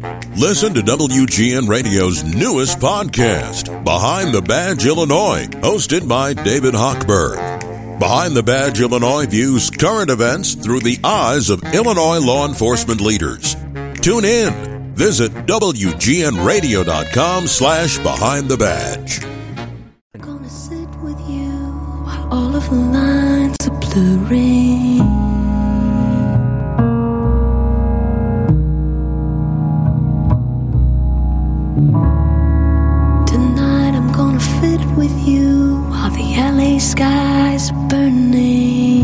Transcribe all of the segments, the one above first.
Listen to WGN Radio's newest podcast, Behind the Badge Illinois, hosted by David Hochberg. Behind the Badge Illinois views current events through the eyes of Illinois law enforcement leaders. Tune in. Visit WGNRadio.com/Behind the Badge. I'm gonna sit with you while all of the lines are blurring. Tonight I'm gonna fit with you while the LA sky's burning.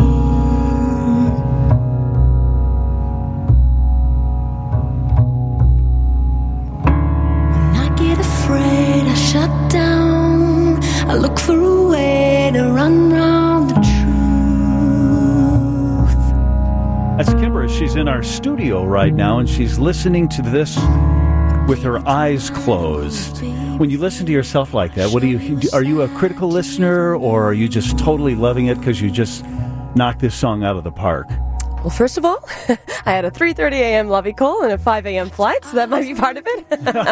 When I get afraid, I shut down. I look for a way to run round the truth. That's Kimbra. She's in our studio right now, and she's listening to this with her eyes closed. When you listen to yourself like that, are you a critical listener, or are you just totally loving it because you just knocked this song out of the park? Well, first of all, I had a 3:30 a.m. lobby call and a 5 a.m. flight, so that might be part of it.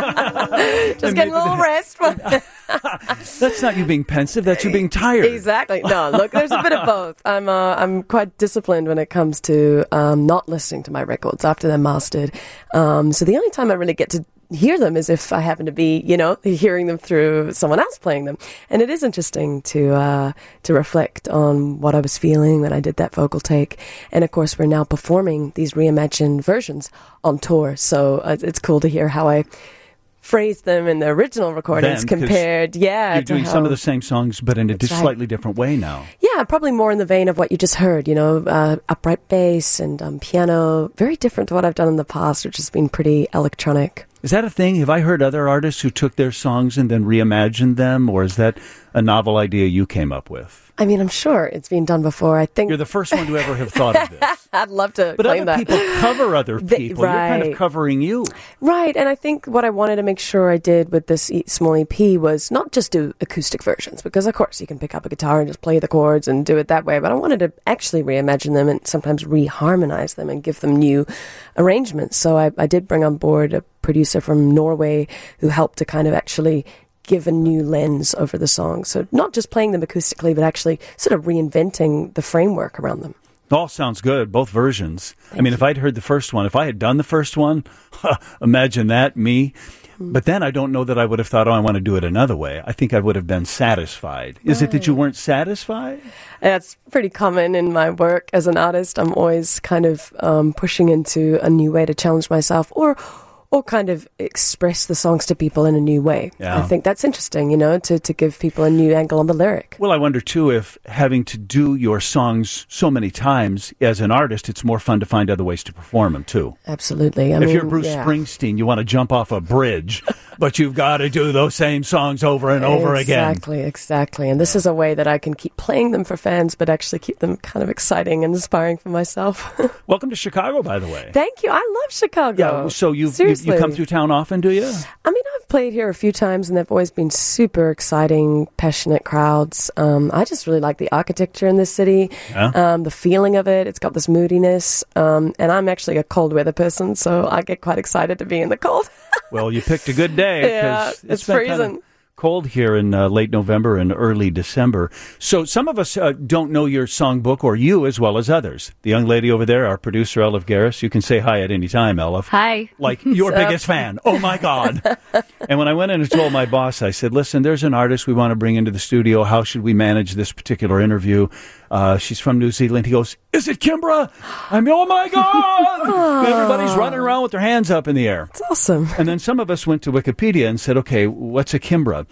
Just getting a little rest. That's not you being pensive, that's you being tired. Exactly. No, look, there's a bit of both. I'm quite disciplined when it comes to not listening to my records after they're mastered. So the only time I really get to hear them is if I happen to be, hearing them through someone else playing them. And it is interesting to reflect on what I was feeling when I did that vocal take. And of course, we're now performing these reimagined versions on tour. So it's cool to hear how I phrased them in the original recordings compared, you're doing some of the same songs, but in a slightly different way now. Yeah, probably more in the vein of what you just heard, upright bass and piano, very different to what I've done in the past, which has been pretty electronic. Is that a thing? Have I heard other artists who took their songs and then reimagined them, or is that a novel idea you came up with? I mean, I'm sure it's been done before. I think you're the first one to ever have thought of this. I'd love to but claim that. But other people cover other people. Right. You're kind of covering you. Right, and I think what I wanted to make sure I did with this small EP was not just do acoustic versions, because of course you can pick up a guitar and just play the chords and do it that way, but I wanted to actually reimagine them and sometimes reharmonize them and give them new arrangements. So I did bring on board a producer from Norway who helped to kind of actually give a new lens over the song. So not just playing them acoustically, but actually sort of reinventing the framework around them. All sounds good, both versions. If I'd heard the first one, if I had done the first one, imagine that, me. But then I don't know that I would have thought, I want to do it another way. I think I would have been satisfied. Is it that you weren't satisfied? That's pretty common in my work as an artist. I'm always kind of pushing into a new way to challenge myself or kind of express the songs to people in a new way. Yeah. I think that's interesting, to give people a new angle on the lyric. Well, I wonder, too, if having to do your songs so many times as an artist, it's more fun to find other ways to perform them, too. Absolutely. If you're Bruce Springsteen, you want to jump off a bridge, but you've got to do those same songs over and over again. Exactly. And this is a way that I can keep playing them for fans, but actually keep them kind of exciting and inspiring for myself. Welcome to Chicago, by the way. Thank you. I love Chicago. Yeah, so you come through town often, do you? I've played here a few times, and they've always been super exciting, passionate crowds. I just really like the architecture in this city, the feeling of it. It's got this moodiness, and I'm actually a cold weather person, so I get quite excited to be in the cold. Well, you picked a good day. Yeah, it's freezing. Kind of cold here in late November and early December. So some of us don't know your songbook, or you as well as others. The young lady over there, our producer, Elif Garris, you can say hi at any time, Elif. Hi. Like your biggest fan. Oh, my God. And when I went in and told my boss, I said, listen, there's an artist we want to bring into the studio. How should we manage this particular interview? She's from New Zealand. He goes, is it Kimbra? Oh, my God. Everybody's running around with their hands up in the air. It's awesome. And then some of us went to Wikipedia and said, okay, what's a Kimbra?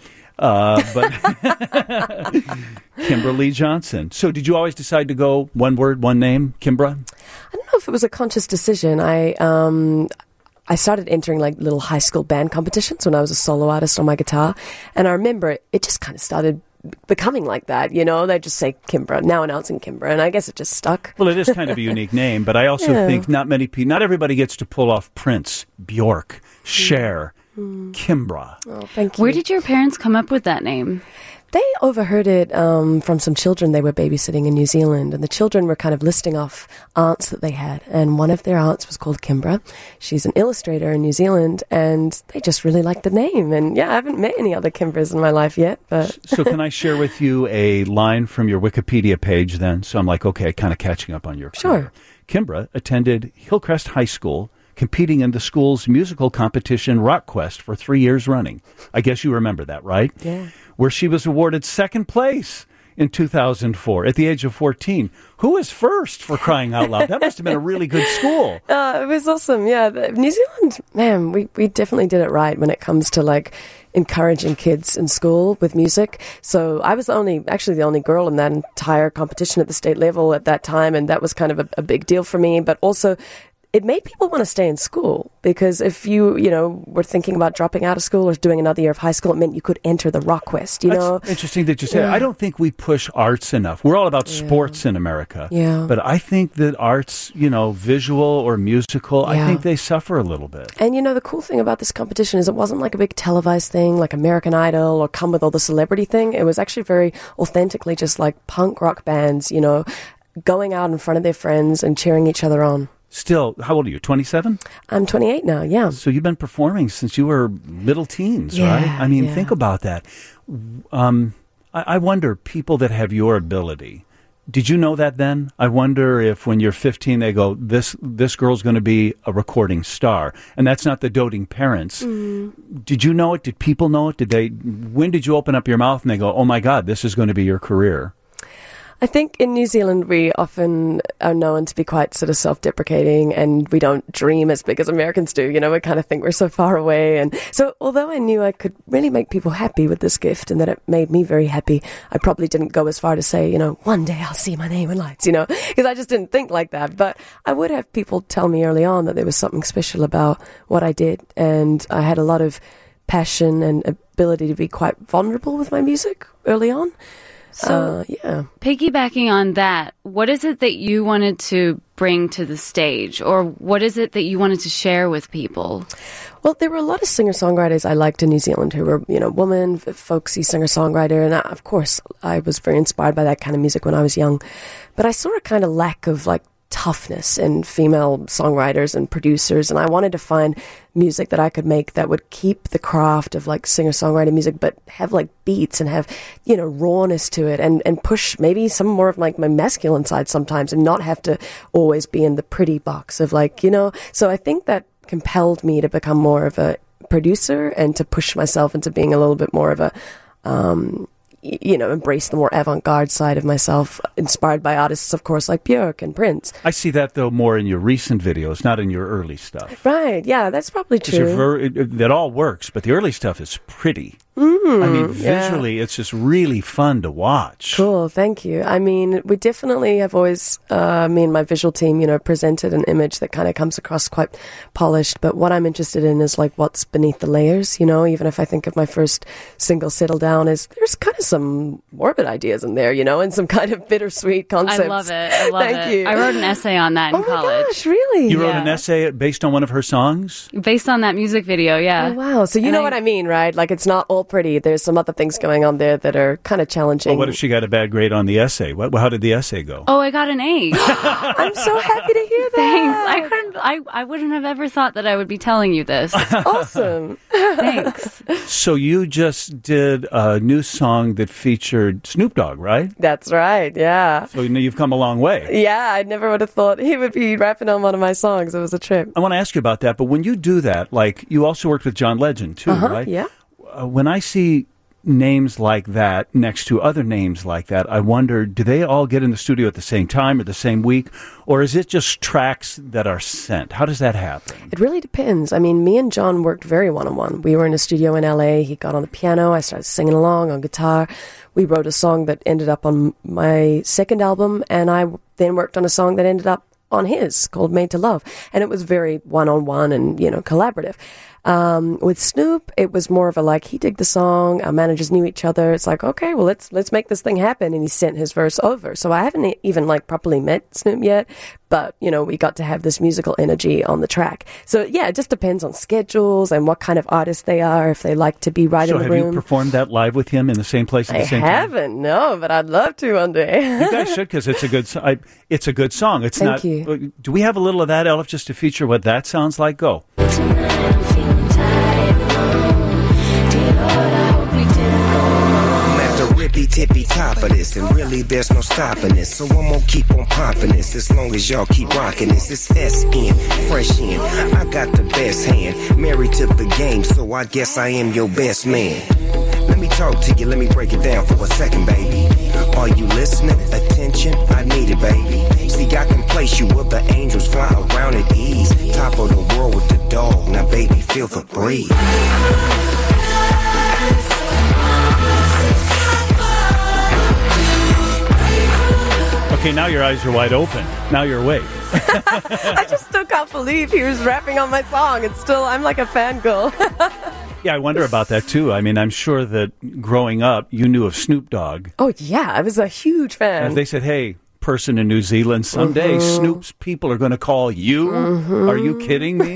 But Kimberly Johnson. So did you always decide to go one word, one name, Kimbra? I don't know if it was a conscious decision. I started entering like little high school band competitions when I was a solo artist on my guitar. And I remember it just kind of started becoming like that, they just say Kimbra, now announcing Kimbra, and I guess it just stuck. Well, it is kind of a unique name, but I also think not everybody gets to pull off Prince, Bjork, Cher, Kimbra. Oh, thank you. Where did your parents come up with that name? They overheard it from some children they were babysitting in New Zealand, and the children were kind of listing off aunts that they had, and one of their aunts was called Kimbra. She's an illustrator in New Zealand, and they just really liked the name. And yeah, I haven't met any other Kimbras in my life yet. But So can I share with you a line from your Wikipedia page then? So I'm like, okay, kind of catching up on your career. Sure. Kimbra attended Hillcrest High School, competing in the school's musical competition Rock Quest for 3 years running. I guess you remember that, right? Yeah. Where she was awarded second place in 2004 at the age of 14. Who was first, for crying out loud? That must have been a really good school. It was awesome. Yeah, New Zealand, man, we definitely did it right when it comes to like encouraging kids in school with music. So I was the only girl in that entire competition at the state level at that time, and that was kind of a big deal for me. But also, it made people want to stay in school, because if you were thinking about dropping out of school or doing another year of high school, it meant you could enter the Rock Quest, That's interesting that you say that. I don't think we push arts enough. We're all about sports in America. Yeah. But I think that arts, visual or musical, I think they suffer a little bit. And the cool thing about this competition is it wasn't like a big televised thing like American Idol or Come With All the Celebrity thing. It was actually very authentically just like punk rock bands, going out in front of their friends and cheering each other on. Still, how old are you, 27? I'm 28 now, yeah. So you've been performing since you were middle teens, Yeah, right? I mean, yeah. think about that. I wonder, people that have your ability, did you know that then? I wonder if when you're 15, they go, this girl's going to be a recording star. And that's not the doting parents. Did you know it? Did people know it? When did you open up your mouth and they go, oh my God, this is going to be your career? I think in New Zealand we often are known to be quite sort of self-deprecating, and we don't dream as big as Americans do. We kind of think we're so far away. And so although I knew I could really make people happy with this gift and that it made me very happy, I probably didn't go as far to say, one day I'll see my name in lights, because I just didn't think like that. But I would have people tell me early on that there was something special about what I did, and I had a lot of passion and ability to be quite vulnerable with my music early on. So, yeah. Piggybacking on that, what is it that you wanted to bring to the stage, or what is it that you wanted to share with people? Well, there were a lot of singer-songwriters I liked in New Zealand who were, woman, folksy singer-songwriter, and of course, I was very inspired by that kind of music when I was young. But I saw a kind of lack of, toughness in female songwriters and producers, and I wanted to find music that I could make that would keep the craft of singer-songwriter music, but have beats and have rawness to it, and push maybe some more of my masculine side sometimes, and not have to always be in the pretty box of so I think that compelled me to become more of a producer and to push myself into being a little bit more of a embrace the more avant-garde side of myself, inspired by artists, of course, like Björk and Prince. I see that, though, more in your recent videos, not in your early stuff. Right, yeah, that's probably true. That all works, but the early stuff is pretty. I mean, visually, it's just really fun to watch. Cool, thank you. I mean, we definitely have always, me and my visual team, presented an image that kind of comes across quite polished, but what I'm interested in is what's beneath the layers, even if I think of my first single, Settle Down, there's kind of some morbid ideas in there, and some kind of bittersweet concepts. I love it. Thank you. I wrote an essay on that in college. Oh my gosh, really? You wrote an essay based on one of her songs? Based on that music video, yeah. Oh, wow. So you know what I mean, right? It's not all pretty. There's some other things going on there that are kind of challenging. Well, what if she got a bad grade on the essay? How did the essay go? Oh, I got an A. I'm so happy to hear that. Thanks. I wouldn't have ever thought that I would be telling you this. Awesome. Thanks. So you just did a new song that featured Snoop Dogg, right? That's right, yeah. So you've come a long way. Yeah, I never would have thought he would be rapping on one of my songs. It was a trip. I want to ask you about that, but when you do that, you also worked with John Legend, too, right? Yeah. When I see names like that next to other names like that, I wonder, do they all get in the studio at the same time or the same week? Or is it just tracks that are sent? How does that happen? It really depends. I mean, me and John worked very one-on-one. We were in a studio in LA. He got on the piano. I started singing along on guitar. We wrote a song that ended up on my second album, and I then worked on a song that ended up on his called Made to Love. And it was very one-on-one and, collaborative. With Snoop, it was more of a he digged the song, our managers knew each other. It's like, okay, well, let's make this thing happen. And he sent his verse over. So I haven't even properly met Snoop yet, but, we got to have this musical energy on the track. So yeah, it just depends on schedules and what kind of artist they are, if they like to be in the room. So have you performed that live with him in the same place at the same time? I haven't, no, but I'd love to one day. You guys should, because it's a good song. It's Thank you. Do we have a little of that, Elif, just to feature what that sounds like? Go. Tippy top of this, and really there's no stopping this. So I'm gonna keep on popping this as long as y'all keep rocking this. It's SN, fresh in. I got the best hand, married to the game, so I guess I am your best man. Let me talk to you, let me break it down for a second, baby. Are you listening? Attention, I need it, baby. See, I can place you where the angels fly around at ease. Top of the world with the dog, now baby, feel the breeze. Okay, now your eyes are wide open. Now you're awake. I just still can't believe he was rapping on my song. I'm like a fangirl. Yeah, I wonder about that, too. I mean, I'm sure that growing up, you knew of Snoop Dogg. Oh, yeah. I was a huge fan. And if they said, hey, person in New Zealand, someday Snoop's people are going to call you? Are you kidding me?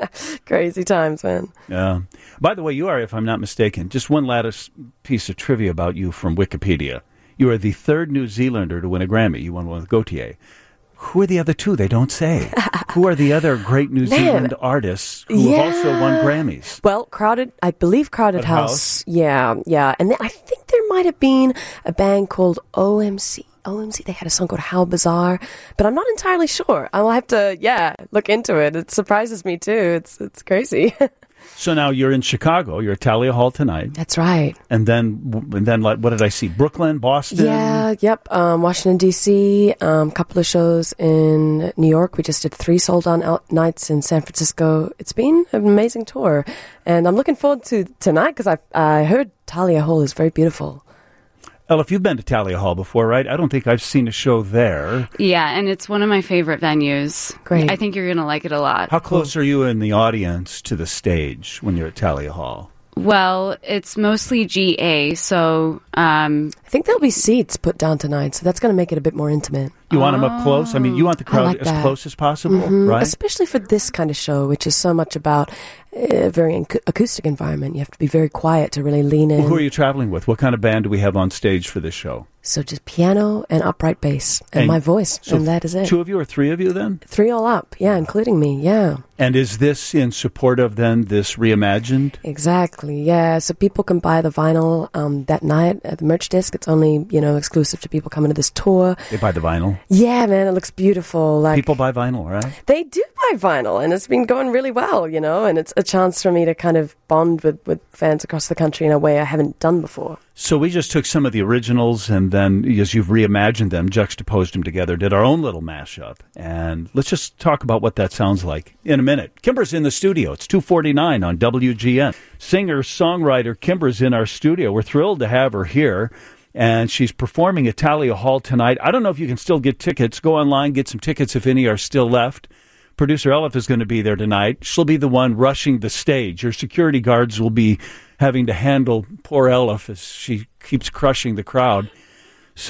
Crazy times, man. Yeah. By the way, you are, if I'm not mistaken, just one latest piece of trivia about you from Wikipedia. You are the third New Zealander to win a Grammy. You won one with Gautier. Who are the other two? They don't say. Who are the other great New Zealand artists who have also won Grammys? Well, I believe Crowded House. Yeah. And then I think there might have been a band called OMC. They had a song called How Bizarre, but I'm not entirely sure. I'll have to, look into it. It surprises me too. It's crazy. So now you're in Chicago. You're at Thalia Hall tonight. That's right. And then what did I see? Brooklyn, Boston? Yeah, yep. Washington, D.C., couple of shows in New York. We just did 3 sold-out nights in San Francisco. It's been an amazing tour. And I'm looking forward to tonight because I heard Thalia Hall is very beautiful. Elif, you've been to Thalia Hall before, right? I don't think I've seen a show there. Yeah, and it's one of my favorite venues. Great. I think you're going to like it a lot. How close are you in the audience to the stage when you're at Thalia Hall? Well, it's mostly GA, so... I think there'll be seats put down tonight, so that's going to make it a bit more intimate. You want them up close? I mean, you want the crowd as close as possible, right? Especially for this kind of show, which is so much about a very acoustic environment. You have to be very quiet to really lean in. Well, who are you traveling with? What kind of band do we have on stage for this show? So just piano and upright bass and my voice, so and that is it. 2 of you or 3 of you then? 3 all up, yeah, including me, yeah. And is this in support of then this reimagined? Exactly, yeah. So people can buy the vinyl that night at the merch desk. It's only, exclusive to people coming to this tour. They buy the vinyl? Yeah, man, it looks beautiful. People buy vinyl, right? They do buy vinyl, and it's been going really well, and it's a chance for me to kind of bond with fans across the country in a way I haven't done before. So we just took some of the originals and then, as you've reimagined them, juxtaposed them together, did our own little mashup. And let's just talk about what that sounds like in a minute. Kimber's in the studio. It's 2:49 on WGN. Singer-songwriter Kimber's in our studio. We're thrilled to have her here. And she's performing at Thalia Hall tonight. I don't know if you can still get tickets. Go online, get some tickets if any are still left. Producer Elif is going to be there tonight. She'll be the one rushing the stage. Your security guards will be having to handle poor Elif as she keeps crushing the crowd. So,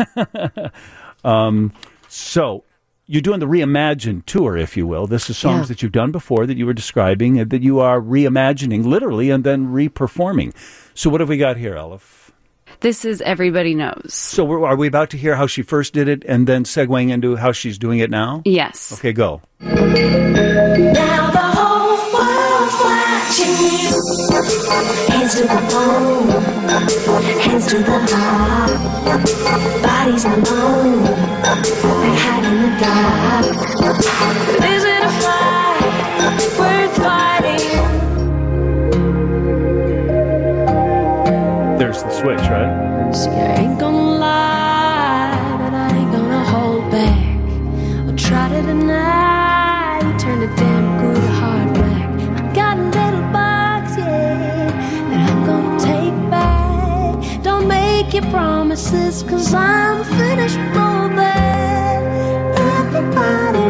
so you're doing the reimagined tour, if you will. This is songs that you've done before that you were describing and that you are reimagining literally and then re-performing. So what have we got here, Elif? This is Everybody Knows. So are we about to hear how she first did it and then segueing into how she's doing it now? Yes. Okay, go. Now the whole world's watching you. Hands to the bone, hands to the heart. Bodies alone, hide in the dark. Is it a fight worth fighting? There's the switch, right? See, I ain't gonna lie, but I ain't gonna hold back. I'll try to deny you turned a damn good heart black. I got a little box, that I'm gonna take back. Don't make your promises, 'cause I'm finished with all that. Everybody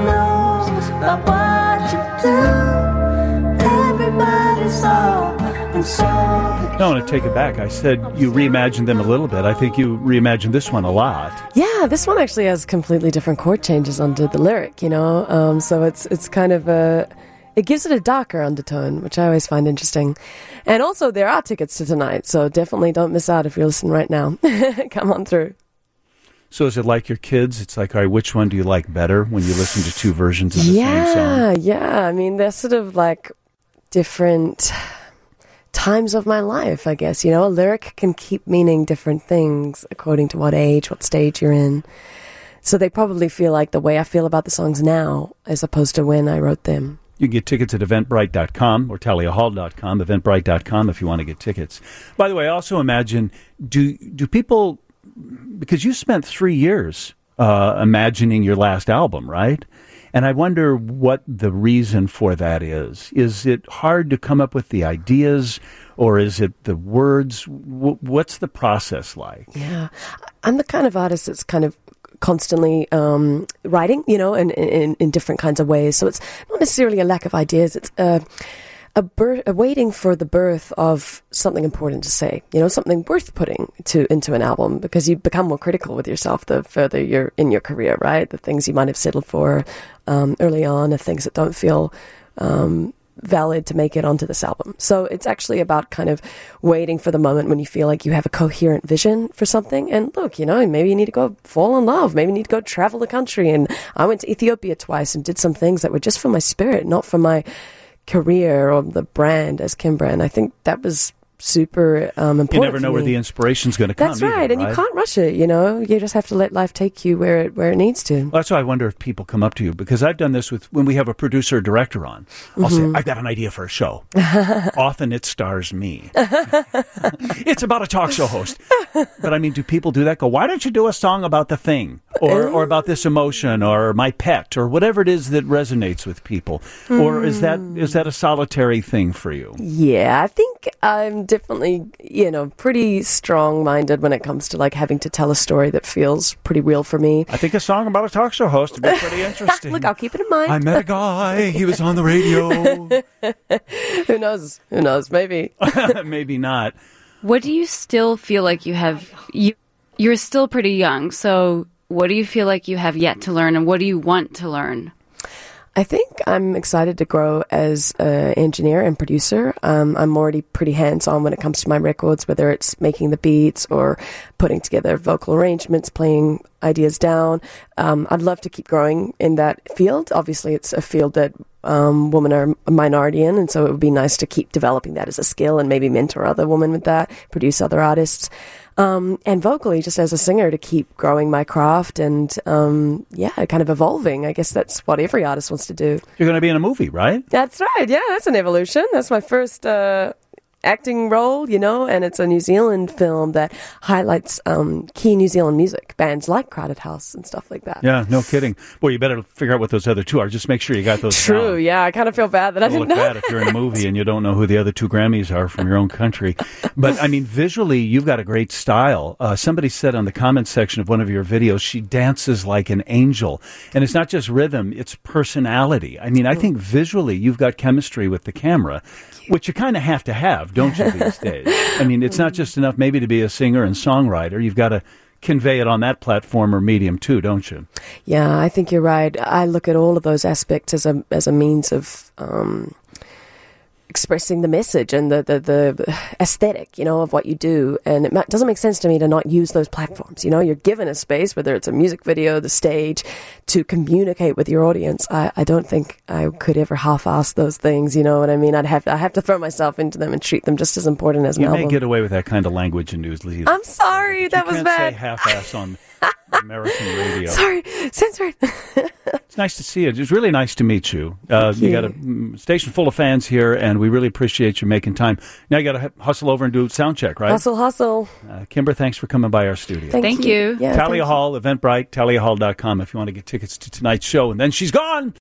about what you do. Everybody's all and so. No, I want to take it back. I said you reimagined them a little bit. I think you reimagined this one a lot. Yeah, this one actually has completely different chord changes under the lyric, you know. So it's kind of it gives it a darker undertone, which I always find interesting. And also, there are tickets to tonight, so definitely don't miss out if you're listening right now. Come on through. So is it like your kids? It's like, all right, which one do you like better when you listen to two versions of the same song? Yeah. I mean, they're sort of like different times of my life, I guess. You know, a lyric can keep meaning different things according to what age, what stage you're in. So they probably feel like the way I feel about the songs now as opposed to when I wrote them. You can get tickets at eventbrite.com or taliahall.com, eventbrite.com if you want to get tickets. By the way, I also imagine, do people, because you spent 3 years imagining your last album, right? And I wonder what the reason for that is. Is it hard to come up with the ideas, or is it the words? What's the process like? Yeah, I'm the kind of artist that's kind of constantly writing, you know, in different kinds of ways. So it's not necessarily a lack of ideas. It's a waiting for the birth of something important to say, you know, something worth putting into an album, because you become more critical with yourself the further you're in your career, right? The things you might have settled for early on, the things that don't feel valid to make it onto this album. So it's actually about kind of waiting for the moment when you feel like you have a coherent vision for something. And look, you know, maybe you need to go fall in love. Maybe you need to go travel the country. And I went to Ethiopia twice and did some things that were just for my spirit, not for my career or the brand as Kimbra. And I think that was super important. You never know where the inspiration's going to come. That's right, either, and you can't rush it. You know, you just have to let life take you where it needs to. Well, that's why I wonder if people come up to you, because I've done this with when we have a producer or director on. I'll say, I've got an idea for a show. Often it stars me. It's about a talk show host. But I mean, do people do that? Go, why don't you do a song about the thing, or about this emotion, or my pet, or whatever it is that resonates with people? Or is that a solitary thing for you? Yeah, I think I'm definitely, you know, pretty strong-minded when it comes to like having to tell a story that feels pretty real for me. I think a song about a talk show host would be pretty interesting. Look, I'll keep it in mind. I met a guy. He was on the radio. Who knows? Who knows? Maybe. Maybe not. What do you still feel like you have? You're still pretty young, so what do you feel like you have yet to learn, and what do you want to learn? I think I'm excited to grow as an engineer and producer. I'm already pretty hands-on when it comes to my records, whether it's making the beats or putting together vocal arrangements, playing ideas down. I'd love to keep growing in that field. Obviously, it's a field that women are a minority in, and so it would be nice to keep developing that as a skill and maybe mentor other women with that, produce other artists. And vocally, just as a singer, to keep growing my craft and, kind of evolving. I guess that's what every artist wants to do. You're going to be in a movie, right? That's right. Yeah, that's an evolution. That's my first acting role, you know, and it's a New Zealand film that highlights key New Zealand music, bands like Crowded House and stuff like that. Yeah, no kidding. Boy, you better figure out what those other two are. Just make sure you got those True, down. Yeah, I kind of feel bad that I didn't know. Look bad if you're in a movie and you don't know who the other two Grammys are from your own country. But, I mean, visually, you've got a great style. Somebody said on the comments section of one of your videos, she dances like an angel. And it's not just rhythm, it's personality. I mean, I think visually you've got chemistry with the camera, which you kind of have to have, don't you, these days? I mean, it's not just enough maybe to be a singer and songwriter. You've got to convey it on that platform or medium too, don't you? Yeah, I think you're right. I look at all of those aspects as a means of expressing the message and the aesthetic, you know, of what you do. And it doesn't make sense to me to not use those platforms. You know, you're given a space, whether it's a music video, the stage, to communicate with your audience. I don't think I could ever half-ass those things, you know what I mean? I have to throw myself into them and treat them just as important as an album. You may get away with that kind of language in News Zealand. I'm sorry, that was bad. You can't say half-ass on American radio. Sorry, censored. It's nice to see you. It's really nice to meet you. You got a station full of fans here, and we really appreciate you making time. Now you got to hustle over and do sound check, right? Hustle. Kimber, thanks for coming by our studio. Thank you. Yeah, Talia Hall, Eventbrite, taliahall.com if you want to get tickets to tonight's show. And then she's gone.